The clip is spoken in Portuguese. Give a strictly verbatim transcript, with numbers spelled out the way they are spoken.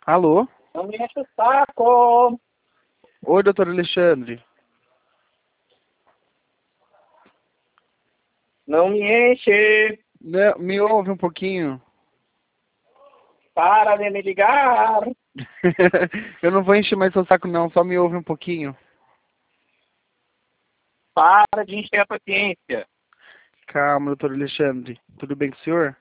Alô? Não me enche o saco! Oi, doutor Alexandre. Não me enche! Né, me ouve um pouquinho. Para de me ligar! Eu não vou encher mais seu saco não, só me ouve um pouquinho. Para de encher a paciência! Calma, doutor Alexandre. Tudo bem com o senhor?